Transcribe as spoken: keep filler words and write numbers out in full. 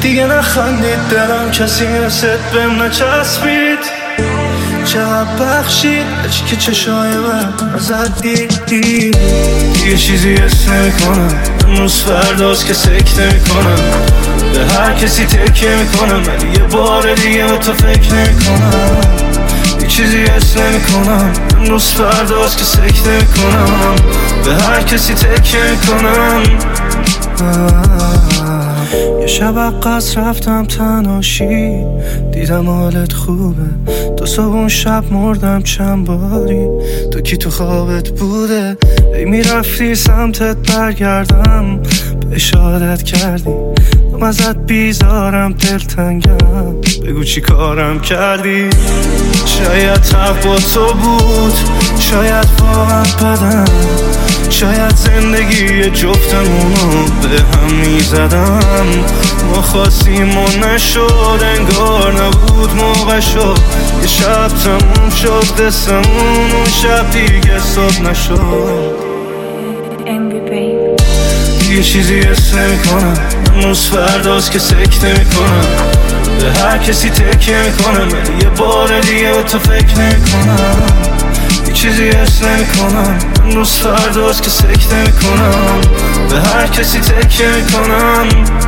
دیگه نخندید دلم کسی مثل بهم نچسبید. چقدر بخشید که چشای من ازت دیدی. یه چیزی حس نمیکنم امروز فرداست که سکت نمیکنم به هر کسی تکیه میکنم ولی یه بار دیگه به تو فکر نمیکنم. یه چیزی حس نمیکنم امروز فرداست که سکت نمیکنم به هر کسی تکیه میکنم. یه شب عقص رفتم تناشی دیدم حالت خوبه. تو صبح اون شب مردم چند باری تو کی تو خوابت بوده. ای میرفتی سمتت برگردم به اشارت کردی من ازت بیزارم دلتنگم بگو چی کارم کردی. شاید حق با تو بود شاید واقعا بدم شاید زندگی جفتمونو به هم میزدم. ما خواستیم و نشد انگار نبود موقع شد. یه شب تموم شد قصمون اون شب دیگه صبح نشد. یه چیزی حس نمیکنم امروز فرداست که سکت نمیکنم به هر کسی تکیه میکنم ولی یه بار دیگه به تو فکر نمیکنم. یه چیزی حس نمیکنم امروز فرداست که سکت نمیکنم به هر کسی تکیه میکنم.